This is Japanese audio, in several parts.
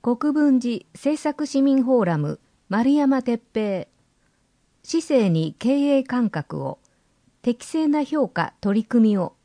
国分寺政策市民フォーラム丸山哲平、市政に経営感覚を、適正な評価取り組みを。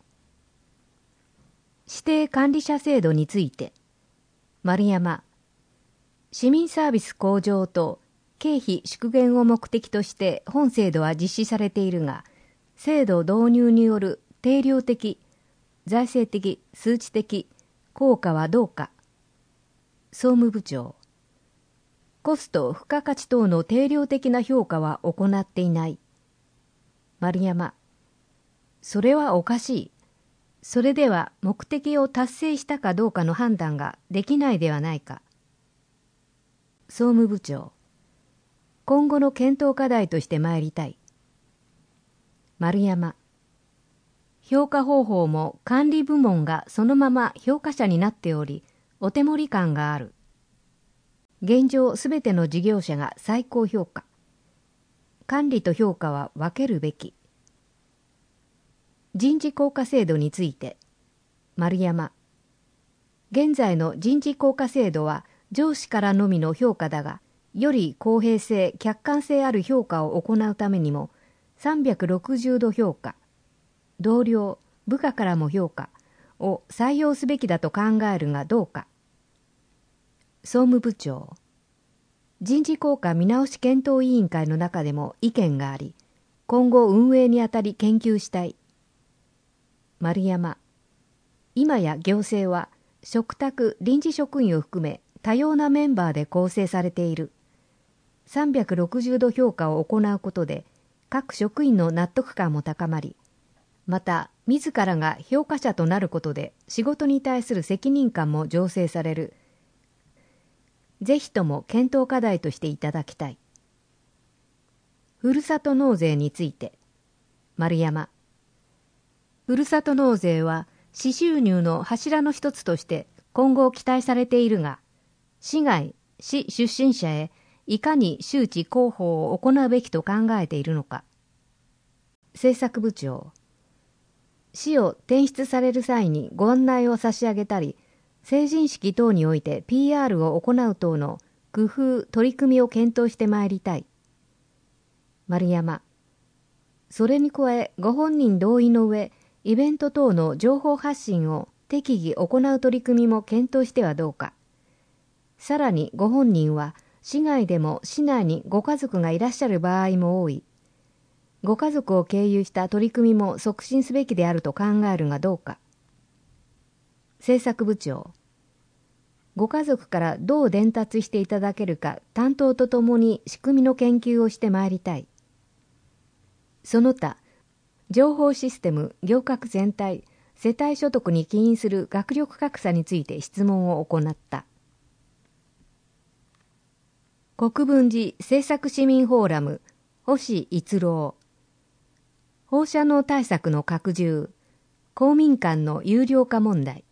指定管理者制度について、丸山、市民サービス向上と経費縮減を目的として本制度は実施されているが、制度導入による定量的、財政的、数値的効果はどうか。総務部長、コスト付加価値等の定量的な評価は行っていない。丸山、それはおかしい。それでは目的を達成したかどうかの判断ができないではないか。総務部長、今後の検討課題として参りたい。丸山、評価方法も管理部門がそのまま評価者になっており、お手盛り感がある。現状すべての事業者が最高評価。管理と評価は分けるべき。人事効果制度について、丸山、現在の人事効果制度は上司からのみの評価だが、より公平性、客観性ある評価を行うためにも、360度評価、同僚、部下からも評価を採用すべきだと考えるがどうか。総務部長、人事効果見直し検討委員会の中でも意見があり、今後運営にあたり研究したい。丸山、今や行政は嘱託臨時職員を含め多様なメンバーで構成されている。360度評価を行うことで各職員の納得感も高まり、また自らが評価者となることで仕事に対する責任感も醸成される。ぜひとも検討課題としていただきたい。ふるさと納税について、丸山、ふるさと納税は市収入の柱の一つとして今後期待されているが、市外、市出身者へいかに周知広報を行うべきと考えているのか。政策部長、市を転出される際にご案内を差し上げたり、成人式等において PR を行う等の工夫・取り組みを検討してまいりたい。丸山、それに加えご本人同意の上、イベント等の情報発信を適宜行う取り組みも検討してはどうか。さらにご本人は市外でも市内にご家族がいらっしゃる場合も多い。ご家族を経由した取り組みも促進すべきであると考えるがどうか。政策部長、ご家族からどう伝達していただけるか担当とともに仕組みの研究をしてまいりたい。その他、情報システム、行革全体、世帯所得に起因する学力格差について質問を行った。国分寺政策市民フォーラム、星逸郎、放射能対策の拡充、公民館の有料化問題。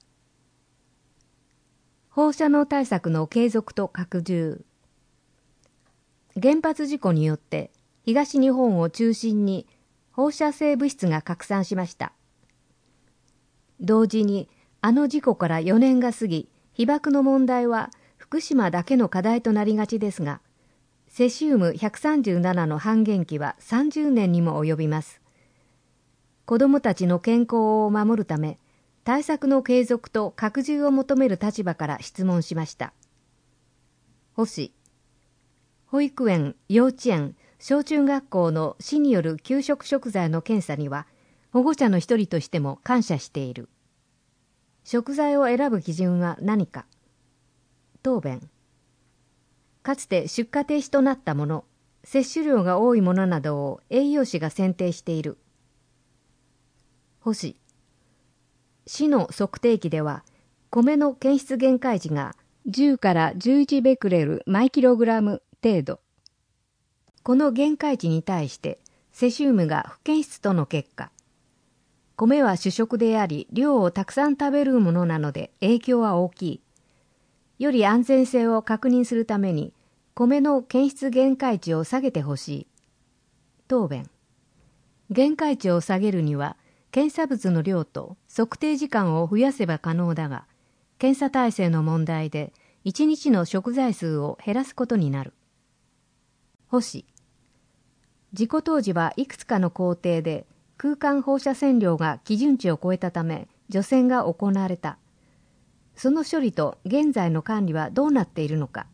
放射能対策の継続と拡充。原発事故によって東日本を中心に放射性物質が拡散しました。同時にあの事故から4年が過ぎ、被爆の問題は福島だけの課題となりがちですが、セシウム137の半減期は30年にも及びます。子どもたちの健康を守るため、対策の継続と拡充を求める立場から質問しました。星、保育園、幼稚園、小中学校の市による給食食材の検査には、保護者の一人としても感謝している。食材を選ぶ基準は何か。答弁、かつて出荷停止となったもの、摂取量が多いものなどを栄養士が選定している。星、市の測定器では、米の検出限界値が10から11ベクレル毎キログラム程度。この限界値に対して、セシウムが不検出との結果、米は主食であり、量をたくさん食べるものなので影響は大きい。より安全性を確認するために、米の検出限界値を下げてほしい。答弁、限界値を下げるには、検査物の量と測定時間を増やせば可能だが、検査体制の問題で 1日の食材数を減らすことになる。星。事故当時はいくつかの工程で空間放射線量が基準値を超えたため除染が行われた。その処理と現在の管理はどうなっているのか。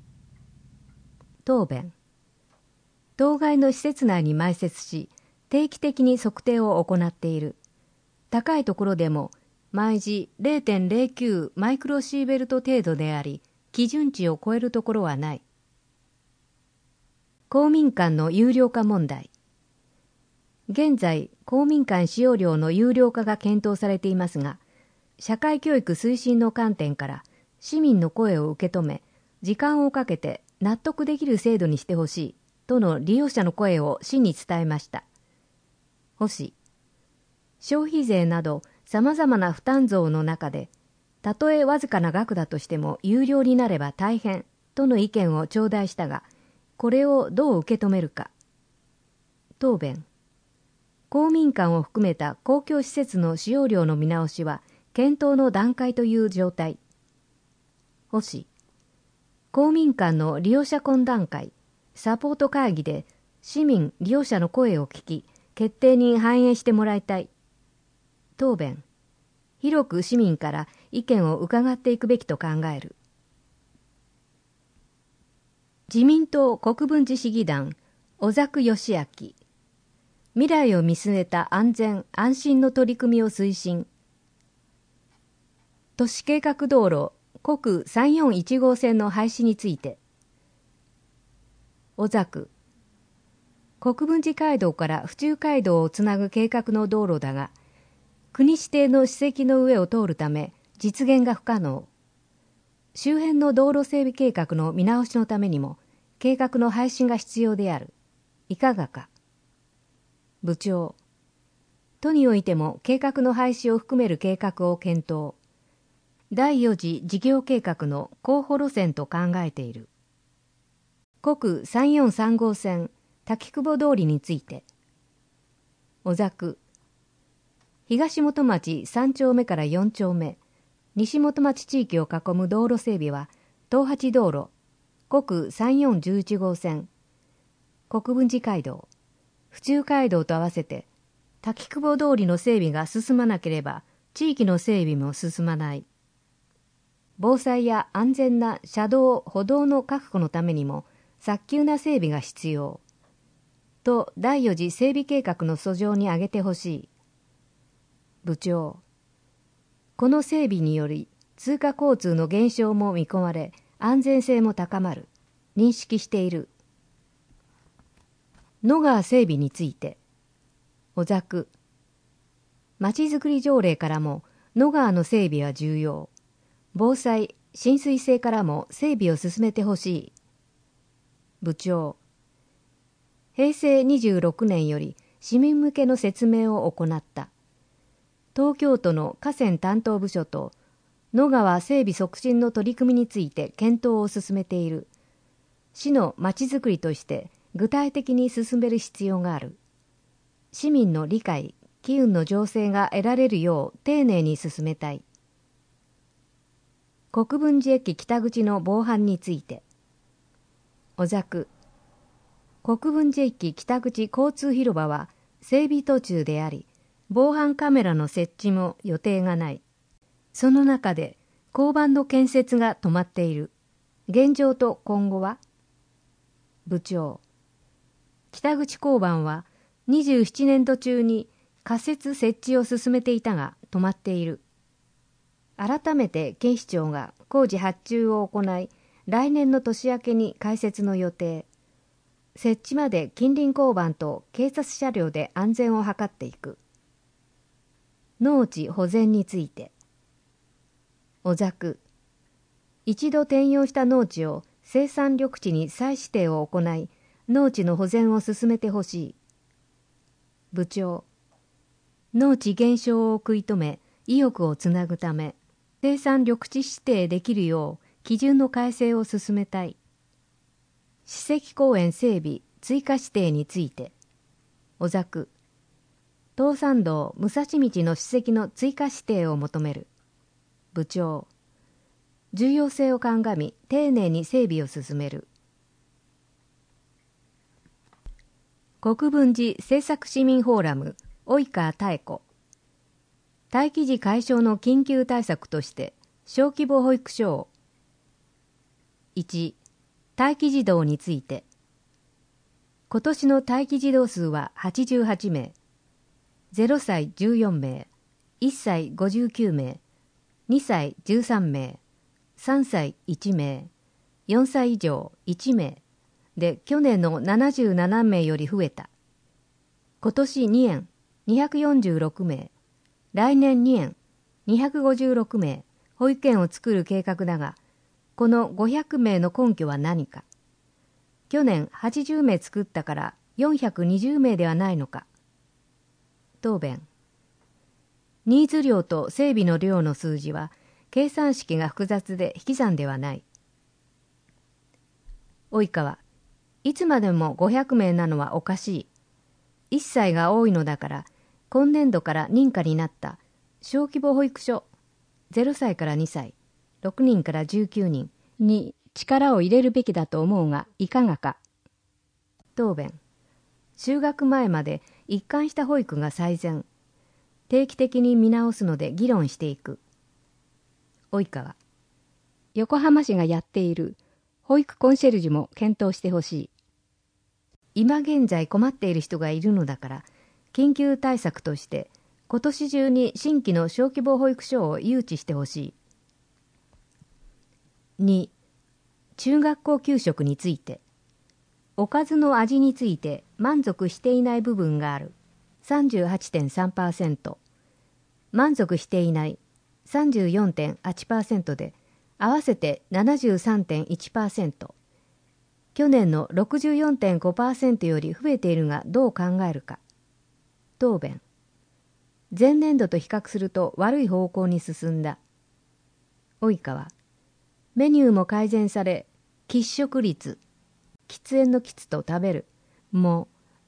答弁。当該の施設内に埋設し、定期的に測定を行っている。高いところでも毎時 0.09 マイクロシーベルト程度であり、基準値を超えるところはない。公民館の有料化問題。現在、公民館使用料の有料化が検討されていますが、社会教育推進の観点から市民の声を受け止め、時間をかけて納得できる制度にしてほしいとの利用者の声を市に伝えました。星。消費税など様々な負担増の中で、たとえわずかな額だとしても有料になれば大変との意見を頂戴したが、これをどう受け止めるか。答弁。公民館を含めた公共施設の使用料の見直しは検討の段階という状態。星。公民館の利用者懇談会、サポート会議で市民利用者の声を聞き、決定に反映してもらいたい。答弁。広く市民から意見を伺っていくべきと考える。自民党国分寺市議団、小作義明。未来を見据えた安全・安心の取り組みを推進。都市計画道路国341号線の廃止について。小作。国分寺街道から府中街道をつなぐ計画の道路だが、国指定の史跡の上を通るため実現が不可能。周辺の道路整備計画の見直しのためにも計画の廃止が必要である。いかがか。部長。都においても計画の廃止を含める計画を検討。第4次事業計画の候補路線と考えている。国343号線滝久保通りについて。小作。東元町3丁目から4丁目、西元町地域を囲む道路整備は、東八道路、国3411号線、国分寺街道、府中街道と合わせて、滝久保通りの整備が進まなければ、地域の整備も進まない。防災や安全な車道・歩道の確保のためにも、早急な整備が必要。と第4次整備計画の訴状に挙げてほしい。部長。この整備により通過交通の減少も見込まれ安全性も高まる。認識している。野川整備について。小作。まちづくり条例からも野川の整備は重要。防災・浸水性からも整備を進めてほしい。部長。平成26年より市民向けの説明を行った。東京都の河川担当部署と野川整備促進の取り組みについて検討を進めている。市のまちづくりとして具体的に進める必要がある。市民の理解、機運の醸成が得られるよう丁寧に進めたい。国分寺駅北口の防犯について。小作。国分寺駅北口交通広場は整備途中であり、防犯カメラの設置も予定がない。その中で交番の建設が止まっている。現状と今後は。部長。北口交番は27年度中に仮設設置を進めていたが止まっている。改めて警視庁が工事発注を行い、来年の年明けに開設の予定。設置まで近隣交番と警察車両で安全を図っていく。農地保全について。小作。一度転用した農地を生産緑地に再指定を行い、農地の保全を進めてほしい。部長。農地減少を食い止め、意欲をつなぐため、生産緑地指定できるよう基準の改正を進めたい。史跡公園整備追加指定について。小作。東山道武蔵道の史跡の追加指定を求める。部長。 重要性を鑑み丁寧に整備を進める。国分寺政策市民フォーラム及川妙子。待機児解消の緊急対策として小規模保育所を。1、待機児童について。今年の待機児童数は88名、0歳14名、1歳59名、2歳13名、3歳1名、4歳以上1名で、去年の77名より増えた。今年2園246名、来年2園256名保育園を作る計画だが、この500名の根拠は何か。去年80名作ったから420名ではないのか。答弁。ニーズ量と整備の量の数字は計算式が複雑で引き算ではない。及川。いつまでも500名なのはおかしい。1歳が多いのだから、今年度から認可になった小規模保育所0歳から2歳、6人から19人に力を入れるべきだと思うが、いかがか。答弁。就学前まで一貫した保育が最善。定期的に見直すので議論していく。及川。横浜市がやっている保育コンシェルジュも検討してほしい。今現在困っている人がいるのだから、緊急対策として今年中に新規の小規模保育所を誘致してほしい。2、中学校給食について。おかずの味について満足していない部分がある。38.3%。満足していない。34.8% で、合わせて 73.1%。去年の 64.5% より増えているがどう考えるか。答弁。前年度と比較すると悪い方向に進んだ。及川。メニューも改善され、喫食率、喫煙の喫と食べるも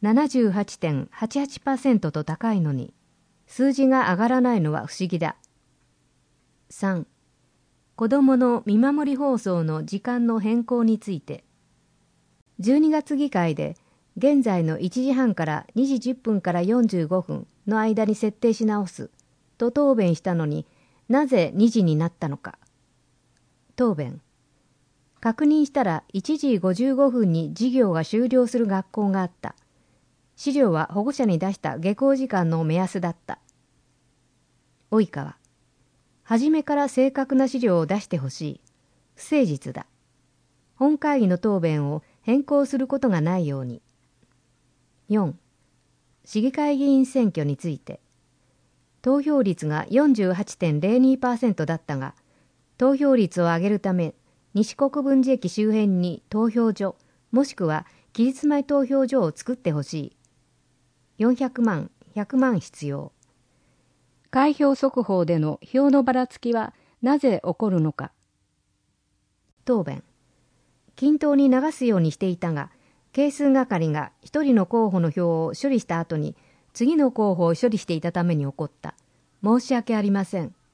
78.88% と高いのに、数字が上がらないのは不思議だ。3、子どもの見守り放送の時間の変更について。12月議会で現在の1時半から2時10分から45分の間に設定し直すと答弁したのに、なぜ2時になったのか。答弁。確認したら1時55分に授業が終了する学校があった。資料は保護者に出した下校時間の目安だった。及川。初めから正確な資料を出してほしい。不誠実だ。本会議の答弁を変更することがないように。4. 市議会議員選挙について。投票率が 48.02% だったが、投票率を上げるため、西国分寺駅周辺に投票所、もしくは期日前投票所を作ってほしい。400万、100万必要。開票速報での票のばらつきはなぜ起こるのか。答弁。均等に流すようにしていたが、係数係が一人の候補の票を処理した後に次の候補を処理していたために起こった。申し訳ありません。